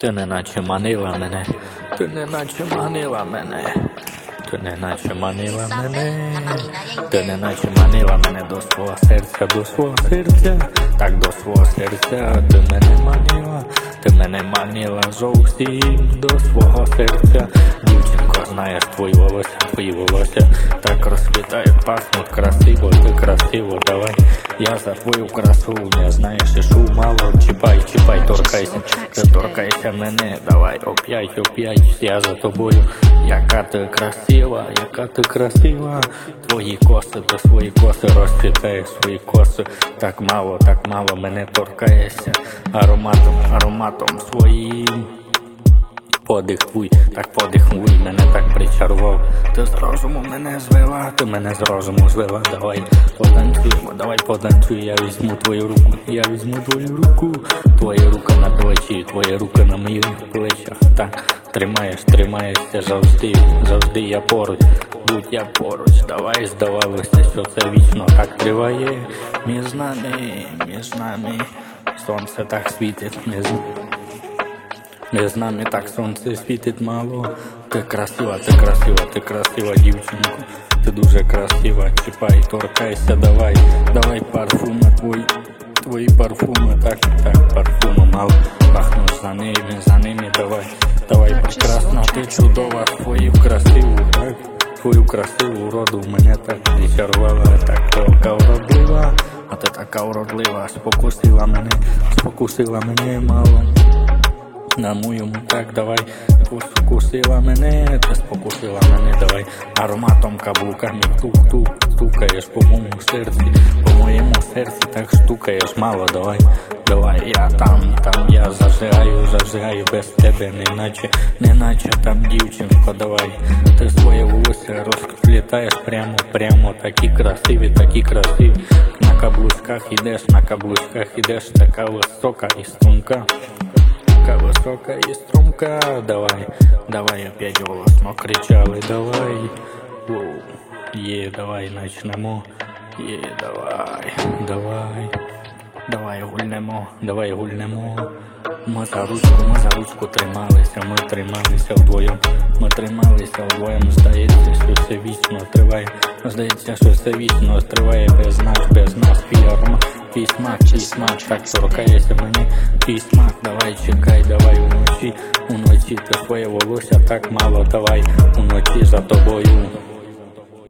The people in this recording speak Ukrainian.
Ти неначе манила мене, ти неначе манила мене, ти неначе манила мене, ти неначе манила мене до свого серця, так до свого серця, ти мене манила зовсім до свого серця. Дівчинко, знаєш, твої волосся так розквітають, пахнуть красиво, ти красиво, давай. Я за твою красу, не знаєш, і шум мало, чіпай, торкайся мене, давай, оп'ять, я за тобою. Яка ти красива, твої коси, ти свої коси розцвітаєш, свої коси, так мало мене торкаєшся, ароматом своїм. Подих твій, мене так причарував. Ти з розуму мене звела, ти мене з розуму звела. Давай потанцюємо, я візьму твою руку, твоя рука на плечі, твоя рука на моїх плечах. Так, тримаєшся завжди я поруч, будь я поруч. Давай, здавалося, що це вічно так триває. Між нами сонце так світить, між нами так сонце світить мало. Ти красива, дівчинко, ти дуже красива. Чіпай, торкайся, давай парфуми твої парфуми, так, парфуми мало. Пахнуть за ними, давай, прекрасна, ти чудова, твою красиву роду мене так зачарувала, така вродлива, а ти така вродлива, спокусила мене мало. На моєму так, давай, спокусила мене, давай, ароматом каблуками стукаєш по моєму серці, так стукаєш мало, давай, я там, я зажигаю без тебе, неначе там дівчинко, давай, ти своє волосся розплітаєш прямо, такі красиві, на каблучках ідеш, така висока і струнка. Висока і струмка, давай опять голосно кричали, давай начнемо, давай гульнемо. Ми за ручку трималися вдвоєм, здається, що все вічно триває, без нас, твій смак, так торкається мені, твій смак, давай, чекай, уночі, ти своє волосся так мало, давай, уночі за тобою.